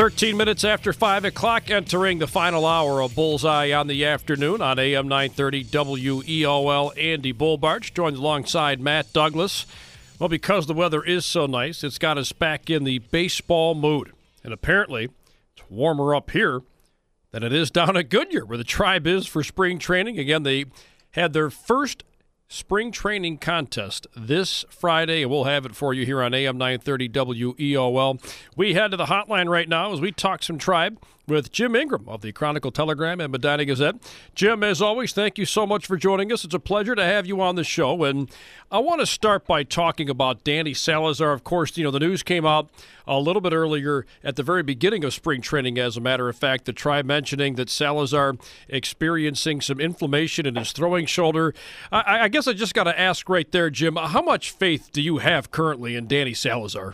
13 minutes after 5 o'clock, entering the final hour of Bullseye on the afternoon on AM 930 WEOL. Andy Bullbarch joined alongside Matt Douglas. Well, because the weather is so nice, it's got us back in the baseball mood. And apparently, it's warmer up here than it is down at Goodyear, where the Tribe is for spring training. Again, they had their first spring training contest this Friday, and we'll have it for you here on AM 930 WEOL. We head to the hotline right now as we talk some Tribe with Jim Ingram of the Chronicle Telegram and Medina Gazette. Jim, as always, thank you so much for joining us. It's a pleasure to have you on the show, and I want to start by talking about Danny Salazar. Of course, the news came out a little bit earlier at the very beginning of spring training, as a matter of fact, the Tribe mentioning that Salazar experiencing some inflammation in his throwing shoulder. I guess I just got to ask right there, Jim, how much faith do you have currently in Danny Salazar?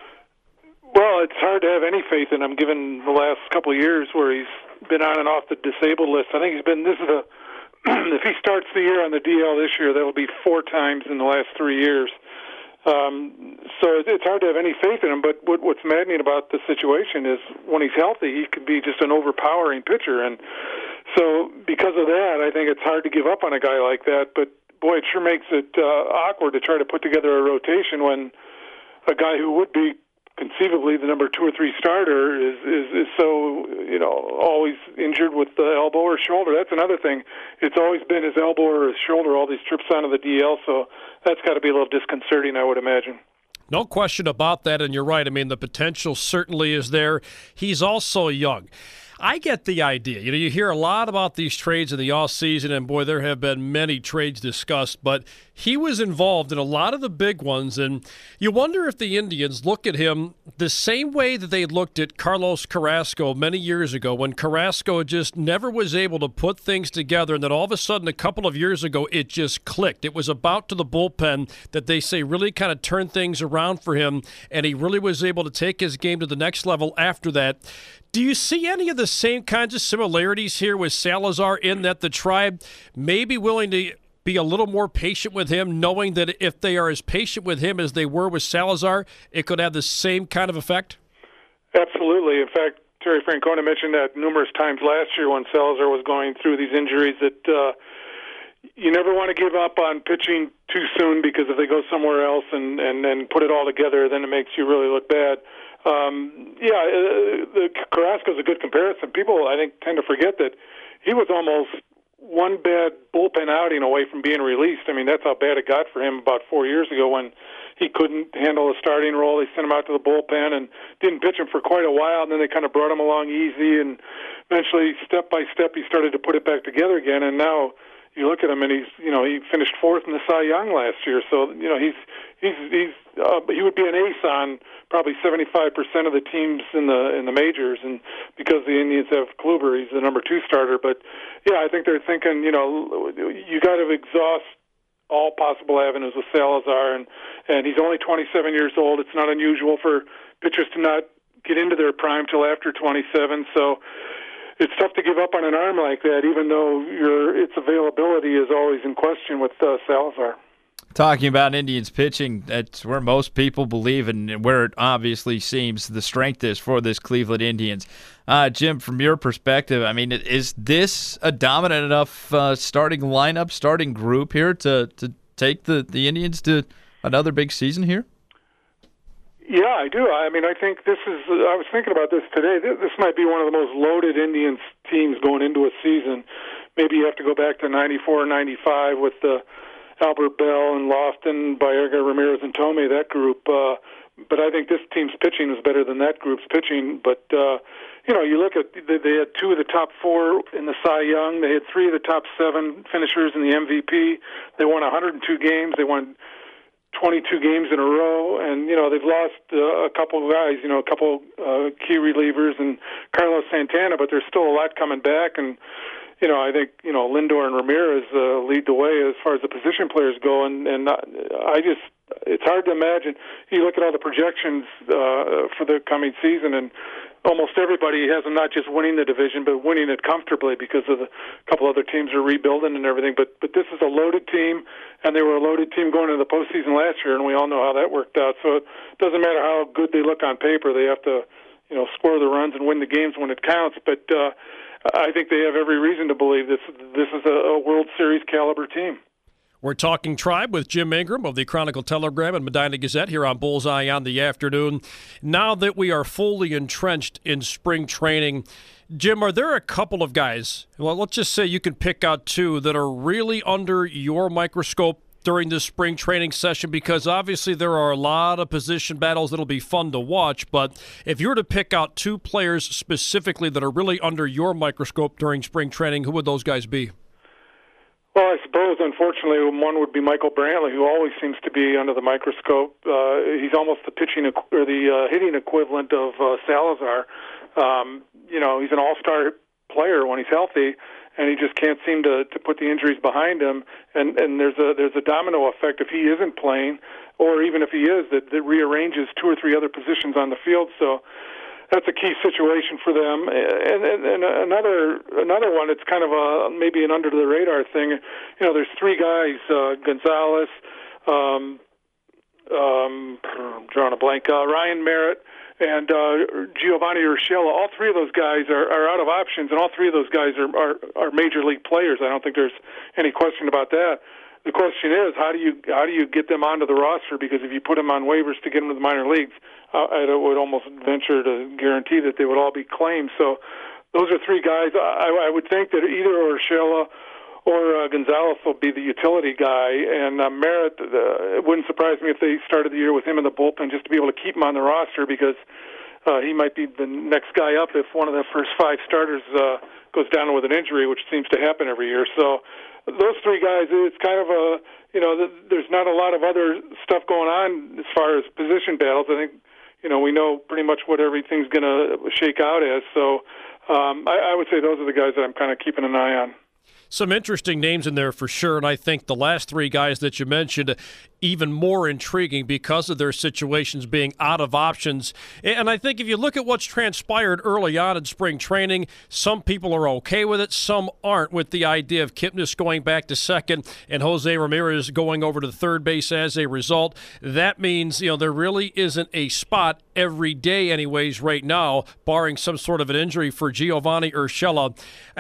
Well, it's hard to have any faith in him given the last couple of years where he's been on and off the disabled list. I think if he starts the year on the DL this year, that'll be 4 times in the last 3 years. So it's hard to have any faith in him, but what's maddening about the situation is when he's healthy, he could be just an overpowering pitcher. And so because of that, I think it's hard to give up on a guy like that. But, boy, it sure makes it awkward to try to put together a rotation when a guy who would be conceivably the number 2 or 3 starter is so always injured with the elbow or shoulder. That's another thing. It's always been his elbow or his shoulder, all these trips onto the DL, so that's got to be a little disconcerting, I would imagine. No question about that, and you're right. I mean, the potential certainly is there. He's also young. I get the idea. You hear a lot about these trades in the offseason, and, boy, there have been many trades discussed, but he was involved in a lot of the big ones, and you wonder if the Indians look at him the same way that they looked at Carlos Carrasco many years ago, when Carrasco just never was able to put things together, and then all of a sudden a couple of years ago it just clicked. It was about to the bullpen that they say really kind of turned things around for him, and he really was able to take his game to the next level after that. Do you see any of the same kinds of similarities here with Salazar in that the Tribe may be willing to be a little more patient with him, knowing that if they are as patient with him as they were with Salazar, it could have the same kind of effect? Absolutely. In fact, Terry Francona mentioned that numerous times last year when Salazar was going through these injuries that you never want to give up on pitching too soon, because if they go somewhere else and put it all together, then it makes you really look bad. The Carrasco's a good comparison. People, I think, tend to forget that he was almost one bad bullpen outing away from being released. I mean, that's how bad it got for him about 4 years ago when he couldn't handle a starting role. They sent him out to the bullpen and didn't pitch him for quite a while, and then they kind of brought him along easy, and eventually, step by step, he started to put it back together again, and now you look at him, and he finished 4th in the Cy Young last year. So he would be an ace on probably 75% of the teams in the majors, and because the Indians have Kluber, he's the number 2 starter. But I think they're thinking, you got to exhaust all possible avenues with Salazar, and he's only 27 years old. It's not unusual for pitchers to not get into their prime till after 27. So it's tough to give up on an arm like that, even though its availability is always in question with Salazar. Talking about Indians pitching, that's where most people believe and where it obviously seems the strength is for this Cleveland Indians. Jim, from your perspective, I mean, is this a dominant enough starting lineup, starting group here to take the Indians to another big season here? Yeah, I do. I mean, I think I was thinking about this today. This might be one of the most loaded Indians teams going into a season. Maybe you have to go back to 94 or 95 with the Albert Bell and Lofton, Baerga, Ramirez, and Tomei, that group. But I think this team's pitching is better than that group's pitching. But, you look at, they had 2 of the top 4 in the Cy Young. They had 3 of the top 7 finishers in the MVP. They won 102 games. They won 22 games in a row. And, they've lost a couple of guys, a couple key relievers and Carlos Santana, but there's still a lot coming back. And, I think, Lindor and Ramirez lead the way as far as the position players go, and it's hard to imagine. You look at all the projections for the coming season, and almost everybody has them not just winning the division, but winning it comfortably because of a couple other teams are rebuilding and everything. But this is a loaded team, and they were a loaded team going into the postseason last year, and we all know how that worked out. So it doesn't matter how good they look on paper; they have to score the runs and win the games when it counts. But I think they have every reason to believe this is a World Series caliber team. We're talking Tribe with Jim Ingram of the Chronicle Telegram and Medina Gazette here on Bullseye on the Afternoon. Now that we are fully entrenched in spring training, Jim, are there a couple of guys, well, let's just say you can pick out two that are really under your microscope during this spring training session? Because obviously there are a lot of position battles that'll be fun to watch, but if you were to pick out two players specifically that are really under your microscope during spring training, who would those guys be? Well, I suppose, unfortunately, one would be Michael Brantley, who always seems to be under the microscope. He's almost the pitching or the hitting equivalent of Salazar. He's an all-star player when he's healthy, and he just can't seem to put the injuries behind him. And there's a domino effect if he isn't playing, or even if he is, that rearranges two or three other positions on the field. So that's a key situation for them. And another one, it's kind of maybe an under the radar thing. There's three guys: Gonzalez, I'm drawing a blank, Ryan Merritt, and Giovanni Urshela. All three of those guys are out of options, and all three of those guys are major league players. I don't think there's any question about that. The question is, how do you get them onto the roster? Because if you put them on waivers to get them to the minor leagues, I would almost venture to guarantee that they would all be claimed. So those are three guys. I would think that either Urshela or Gonzalez will be the utility guy. And Merritt, it wouldn't surprise me if they started the year with him in the bullpen just to be able to keep him on the roster, because he might be the next guy up if one of the first five starters goes down with an injury, which seems to happen every year. So those three guys, it's kind of there's not a lot of other stuff going on as far as position battles. I think, we know pretty much what everything's going to shake out as. So I would say those are the guys that I'm kind of keeping an eye on. Some interesting names in there for sure, and I think the last three guys that you mentioned even more intriguing because of their situations being out of options. And I think if you look at what's transpired early on in spring training, some people are okay with it, some aren't, with the idea of Kipnis going back to second and Jose Ramirez going over to third base as a result. That means, there really isn't a spot every day anyways right now, barring some sort of an injury for Giovanni Urshela.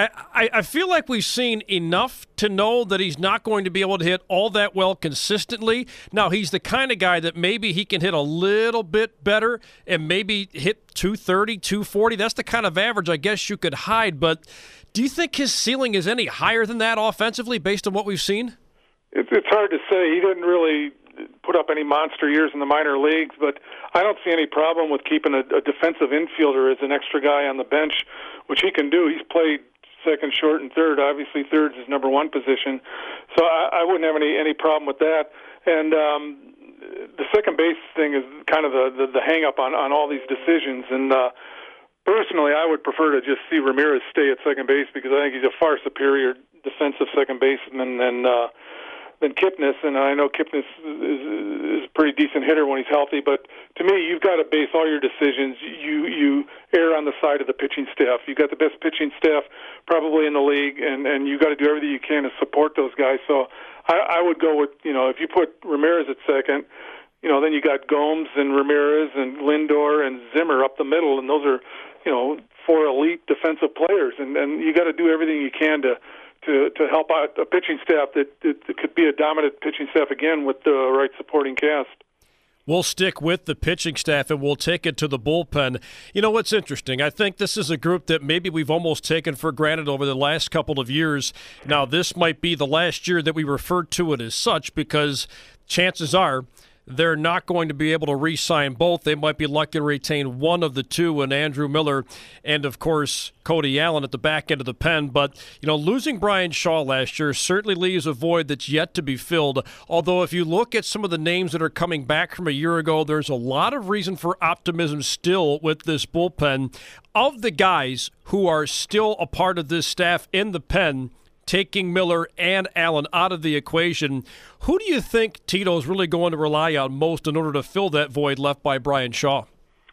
I feel like we've seen enough to know that he's not going to be able to hit all that well consistently. Now, he's the kind of guy that maybe he can hit a little bit better and maybe hit 230, 240. That's the kind of average I guess you could hide. But do you think his ceiling is any higher than that offensively based on what we've seen? It's hard to say. He didn't really put up any monster years in the minor leagues, but I don't see any problem with keeping a defensive infielder as an extra guy on the bench, which he can do. He's played second, short, and third. Obviously, third's his number one position. So I wouldn't have any problem with that. And the second base thing is kind of the hang-up on all these decisions. And personally, I would prefer to just see Ramirez stay at second base, because I think he's a far superior defensive second baseman than Kipnis. And I know Kipnis is a pretty decent hitter when he's healthy, but to me, you've got to base all your decisions. You err on the side of the pitching staff. You've got the best pitching staff probably in the league, and you've got to do everything you can to support those guys. So I would go with, if you put Ramirez at second, then you got Gomes and Ramirez and Lindor and Zimmer up the middle, and those are, four elite defensive players, and you got to do everything you can to help out a pitching staff that could be a dominant pitching staff again with the right supporting cast. We'll stick with the pitching staff, and we'll take it to the bullpen. What's interesting, I think this is a group that maybe we've almost taken for granted over the last couple of years. Now, this might be the last year that we refer to it as such, because chances are they're not going to be able to re-sign both. They might be lucky to retain one of the two, and Andrew Miller and, of course, Cody Allen at the back end of the pen. But, losing Bryan Shaw last year certainly leaves a void that's yet to be filled. Although if you look at some of the names that are coming back from a year ago, there's a lot of reason for optimism still with this bullpen. Of the guys who are still a part of this staff in the pen, taking Miller and Allen out of the equation, who do you think Tito's really going to rely on most in order to fill that void left by Bryan Shaw?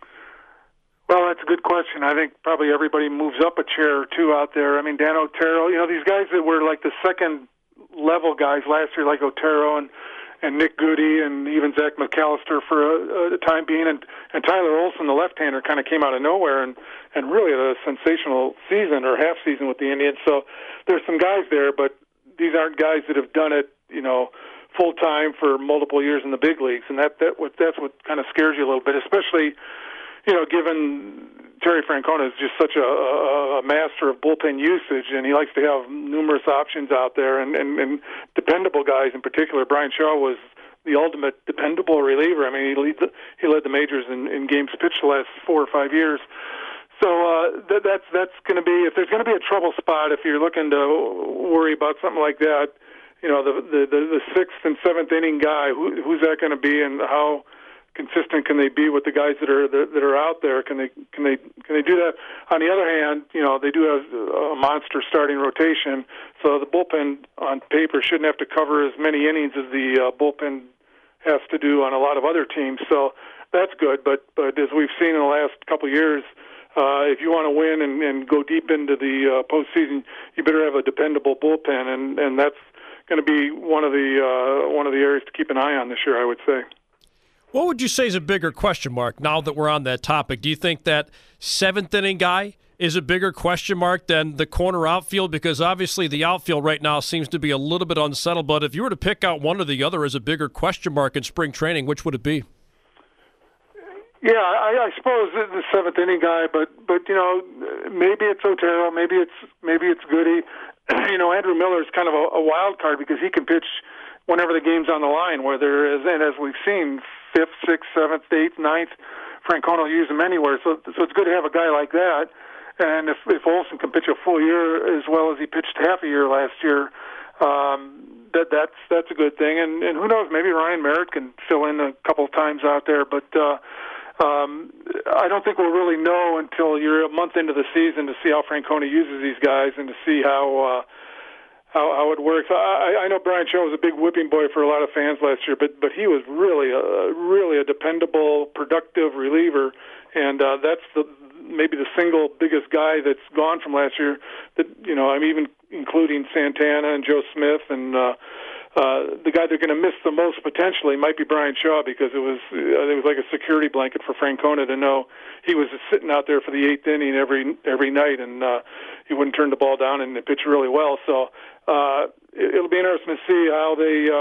Well, that's a good question. I think probably everybody moves up a chair or two out there. I mean, Dan Otero, these guys that were like the second-level guys last year, like Otero and Nick Goody and even Zach McAllister for a time being, and Tyler Olson, the left-hander, kind of came out of nowhere and really had a sensational season or half season with the Indians. So there's some guys there, but these aren't guys that have done it, full time for multiple years in the big leagues, and that's what kind of scares you a little bit, especially, given Terry Francona is just such a master of bullpen usage, and he likes to have numerous options out there, and dependable guys in particular. Brian Shaw was the ultimate dependable reliever. I mean, he led the majors in games pitched the last 4 or 5 years. So that's going to be, if there's going to be a trouble spot, if you're looking to worry about something like that, the 6th and 7th inning guy, who's that going to be, and how consistent can they be with the guys that are out there? Can they do that? On the other hand, they do have a monster starting rotation, so the bullpen on paper shouldn't have to cover as many innings as the bullpen has to do on a lot of other teams. So that's good. But as we've seen in the last couple of years, if you want to win and go deep into the postseason, you better have a dependable bullpen, and that's going to be one of the areas to keep an eye on this year, I would say. What would you say is a bigger question mark now that we're on that topic? Do you think that 7th inning guy is a bigger question mark than the corner outfield? Because obviously the outfield right now seems to be a little bit unsettled, but if you were to pick out one or the other as a bigger question mark in spring training, which would it be? Yeah, I suppose the 7th inning guy, but maybe it's Otero, maybe it's Goody. Andrew Miller is kind of a wild card because he can pitch whenever the game's on the line, where there is, and as we've seen, 5th, 6th, 7th, 8th, 9th, Francona will use him anywhere. So it's good to have a guy like that. And if Olson can pitch a full year as well as he pitched half a year last year, that's a good thing. And who knows, maybe Ryan Merritt can fill in a couple of times out there, but I don't think we'll really know until you're a month into the season to see how Francona uses these guys and to see how it works. I know Brian Shaw was a big whipping boy for a lot of fans last year, but he was really a dependable, productive reliever, and that's maybe the single biggest guy that's gone from last year. That I'm even including Santana and Joe Smith, and the guy they're going to miss the most potentially might be Brian Shaw, because it was like a security blanket for Francona to know he was sitting out there for the 8th inning every night, and he wouldn't turn the ball down and pitch really well. So it'll be interesting to see how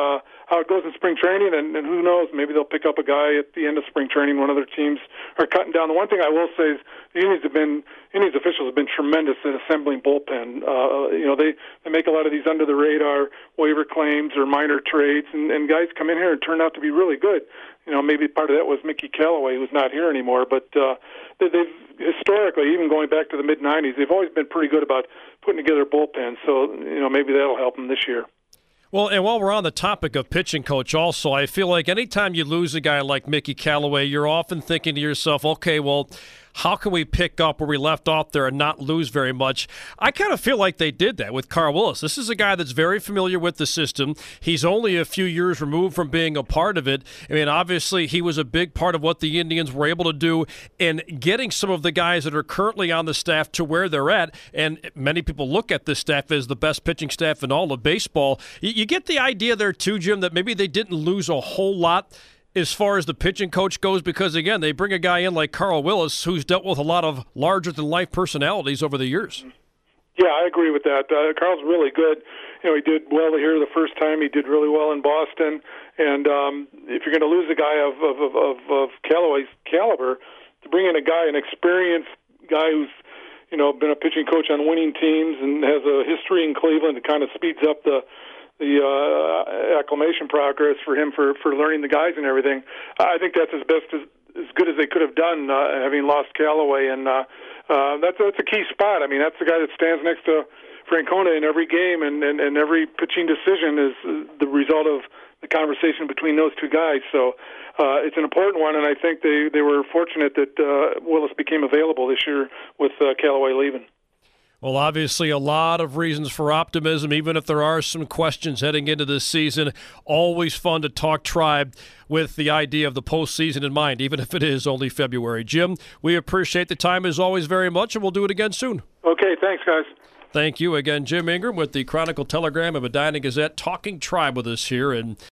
it goes in spring training, and who knows, maybe they'll pick up a guy at the end of spring training when other teams are cutting down. The one thing I will say is the Indians officials have been tremendous at assembling bullpen. They make a lot of these under the radar waiver claims or minor trades, and guys come in here and turn out to be really good. Maybe part of that was Mickey Callaway, who's not here anymore, but they've historically, even going back to the mid-'90s, they've always been pretty good about putting together bullpens. So, maybe that'll help them this year. Well, and while we're on the topic of pitching, Coach, also, I feel like anytime you lose a guy like Mickey Callaway, you're often thinking to yourself, okay, well, how can we pick up where we left off there and not lose very much? I kind of feel like they did that with Carl Willis. This is a guy that's very familiar with the system. He's only a few years removed from being a part of it. I mean, obviously, he was a big part of what the Indians were able to do in getting some of the guys that are currently on the staff to where they're at. And many people look at this staff as the best pitching staff in all of baseball. You get the idea there, too, Jim, that maybe they didn't lose a whole lot as far as the pitching coach goes, because, again, they bring a guy in like Carl Willis, who's dealt with a lot of larger-than-life personalities over the years. Yeah, I agree with that. Carl's really good. He did well here the first time. He did really well in Boston. And if you're going to lose a guy of Callaway's caliber, to bring in an experienced guy who's been a pitching coach on winning teams and has a history in Cleveland, it kind of speeds up the acclimation progress for him for learning the guys and everything. I think that's as good as they could have done, having lost Callaway, and that's a key spot. I mean, that's the guy that stands next to Francona in every game, and every pitching decision is the result of the conversation between those two guys. So it's an important one, and I think they were fortunate that Willis became available this year with Callaway leaving. Well, obviously, a lot of reasons for optimism, even if there are some questions heading into this season. Always fun to talk Tribe with the idea of the postseason in mind, even if it is only February. Jim, we appreciate the time as always very much, and we'll do it again soon. Okay, thanks, guys. Thank you again, Jim Ingram with the Chronicle Telegram and Medina Gazette, talking Tribe with us here. And